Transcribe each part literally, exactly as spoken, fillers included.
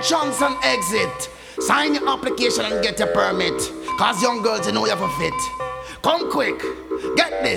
entrance and exit. Sign your application and get your permit. Cause young girls, you know you have a fit. Come quick, get this.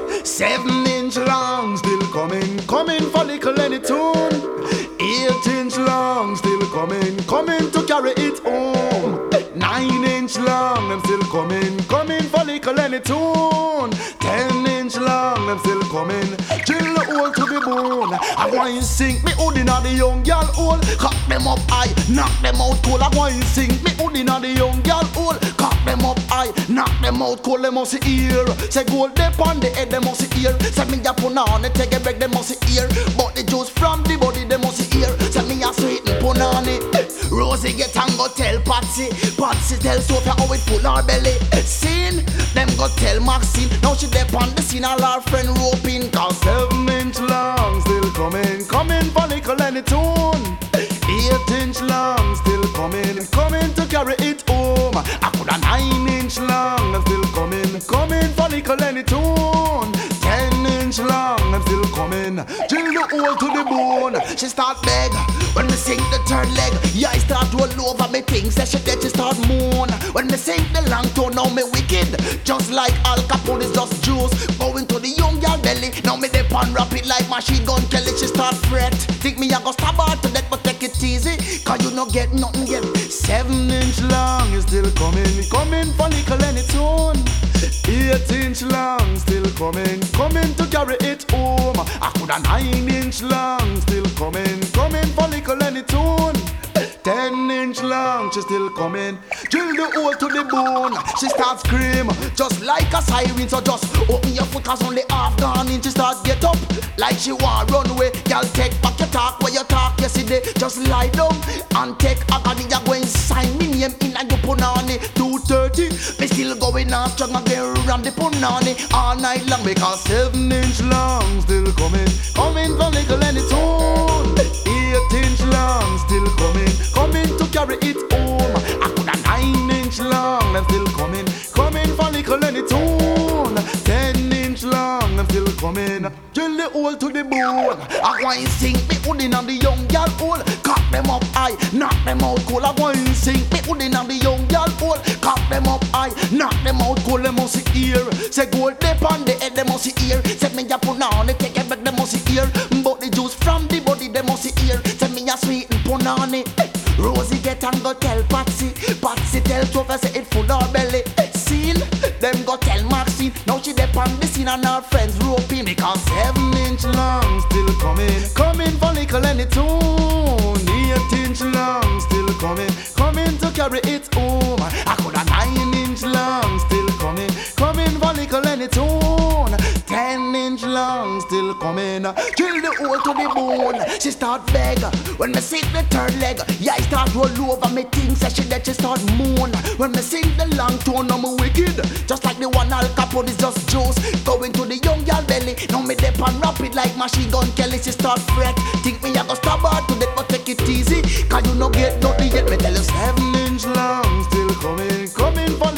Seven inch long, still coming, coming for little any tune. Eight inch long, still coming, coming to carry it home. Nine inch long, them still coming, coming for little any tune. Ten inch long, them still coming, drill the hole to the bone. I want you sink me hood inna the young girl hole. Cock them up high, knock them out cold. I want you sink me hood inna the young girl hole. Cock them up high, knock them out cold. They must hear. Say gold dip on the head, they must hear. Say me a put on it, take a break, they must hear. But the juice from the body, they must hear. Say me a sweet and put on it. Rosie get and go tell Patsy. Patsy tell Sophia how it full her belly. Scene, them go tell Maxine. Now she dip on the scene, all her friend roping. Cause seven inch long still coming, coming for little any tune. Eight inch long still coming, coming to carry it home. I put a nine inch long, I'm still coming, coming for little any tune. Ten inch long, I'm still coming, drill the hole to the bone. She start beg when me sing the third leg. Yeah, I start roll over me things that she dead, she start moan. When me sing the long tone, now me wicked. Just like Al Capone is just juice, going to the young girl belly. Now me dip and rap it like machine gun Kelly. She start fret, think me I go stab her to death, but take it easy, cause you no get nothing yet. Seven inch long is still coming, coming for little any tune. Eight inch long still coming, coming to carry it home. I could a nine inch long still coming, coming for little any tune. Ten inch long, she still coming, drill the hole to the bone. She starts scream, just like a siren. So just open your foot, cause only half gone in. She start get up, like she want run away. Girl, take back your talk, where you talk yesterday. Just lie down, and take a body. You go and sign me name in and you punani. Two thirty, me still going on strong again, run the punani all night long. Because seven inch long still coming, coming for little any tune. Eight inch long still coming, coming to carry it home. I put a nine inch long, I'm still coming, coming for little any tune. Ten inch long, I'm still coming, drill the hole to the bone. I want you sing me hoodin on the young girl hole. Cock them up high, knock them out cold. I want you sing me hoodin on the young girl hole. Cock them up high, knock them out cold. They must hear. Say gold dip on the head, they must hear. Say me a put on it, take it back, they must hear. But the juice from the body, they must hear. Say me a sweet and put on it. Rosie get and go tell Patsy. Patsy tell Sophia say it full her belly. Scene, them go tell Maxine. Now she dip on the scene and her friends roping. Because seven inch long still coming, coming for little any tune. Eight inch long still coming, coming to carry it home. I could a nine inch long still coming, coming for little any tune. Ten inch long still coming, drill the hole to the bone. She start beg when me sing the third leg. Yeah, I start roll over me things that she that she start moan. When me sing the long tone, I'm wicked. Just like the one Al Capone is just juice, going to the young girl belly. Now me dip and rap it like machine gun Kelly. She start fret, think me I go stab her to death, but take it easy, cause you no get nothing yet. Me tell you seven inch long still coming, coming for